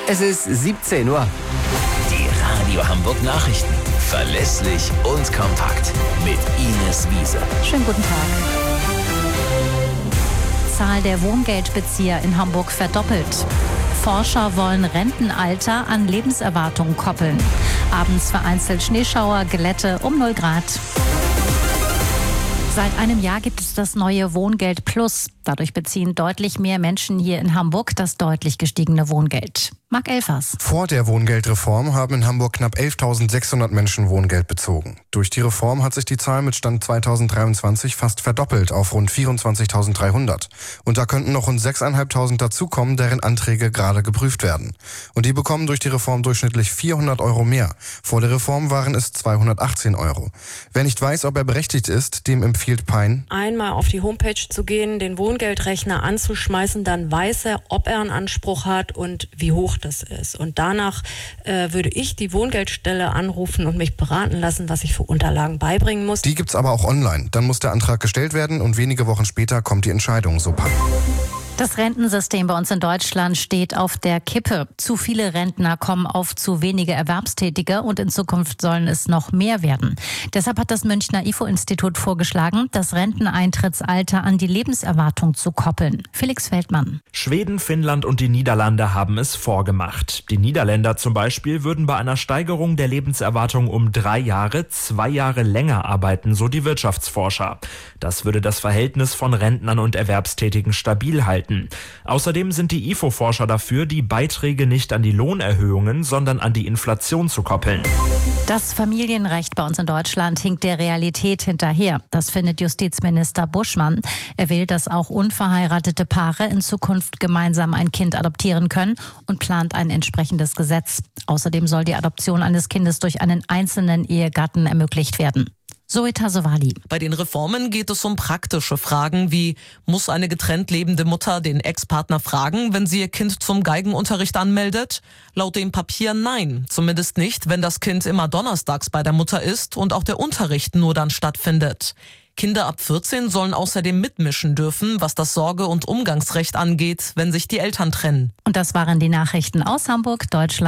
Es ist 17 Uhr. Die Radio Hamburg Nachrichten. Verlässlich und kompakt. Mit Ines Wiese. Schönen guten Tag. Zahl der Wohngeldbezieher in Hamburg verdoppelt. Forscher wollen Rentenalter an Lebenserwartung koppeln. Abends vereinzelt Schneeschauer, Glätte um 0 Grad. Seit einem Jahr gibt es das neue Wohngeld Plus. Dadurch beziehen deutlich mehr Menschen hier in Hamburg das deutlich gestiegene Wohngeld. Marc Elfers. Vor der Wohngeldreform haben in Hamburg knapp 11.600 Menschen Wohngeld bezogen. Durch die Reform hat sich die Zahl mit Stand 2023 fast verdoppelt auf rund 24.300. Und da könnten noch rund 6.500 dazukommen, deren Anträge gerade geprüft werden. Und die bekommen durch die Reform durchschnittlich 400 Euro mehr. Vor der Reform waren es 218 Euro. Wer nicht weiß, ob er berechtigt ist, dem empfiehlt Pein: einmal auf die Homepage zu gehen, den Wohngeldrechner anzuschmeißen, dann weiß er, ob er einen Anspruch hat und wie hoch das ist. Und danach würde ich die Wohngeldstelle anrufen und mich beraten lassen, was ich für Unterlagen beibringen muss. Die gibt's aber auch online. Dann muss der Antrag gestellt werden und wenige Wochen später kommt die Entscheidung, so Pein. Das Rentensystem bei uns in Deutschland steht auf der Kippe. Zu viele Rentner kommen auf zu wenige Erwerbstätige und in Zukunft sollen es noch mehr werden. Deshalb hat das Münchner IFO-Institut vorgeschlagen, das Renteneintrittsalter an die Lebenserwartung zu koppeln. Felix Feldmann. Schweden, Finnland und die Niederlande haben es vorgemacht. Die Niederländer zum Beispiel würden bei einer Steigerung der Lebenserwartung um 3 Jahre 2 Jahre länger arbeiten, so die Wirtschaftsforscher. Das würde das Verhältnis von Rentnern und Erwerbstätigen stabil halten. Außerdem sind die IFO-Forscher dafür, die Beiträge nicht an die Lohnerhöhungen, sondern an die Inflation zu koppeln. Das Familienrecht bei uns in Deutschland hinkt der Realität hinterher. Das findet Justizminister Buschmann. Er will, dass auch unverheiratete Paare in Zukunft gemeinsam ein Kind adoptieren können und plant ein entsprechendes Gesetz. Außerdem soll die Adoption eines Kindes durch einen einzelnen Ehegatten ermöglicht werden. Zoe Tasovali. Bei den Reformen geht es um praktische Fragen wie: Muss eine getrennt lebende Mutter den Ex-Partner fragen, wenn sie ihr Kind zum Geigenunterricht anmeldet? Laut dem Papier nein, zumindest nicht, wenn das Kind immer donnerstags bei der Mutter ist und auch der Unterricht nur dann stattfindet. Kinder ab 14 sollen außerdem mitmischen dürfen, was das Sorge- und Umgangsrecht angeht, wenn sich die Eltern trennen. Und das waren die Nachrichten aus Hamburg, Deutschland.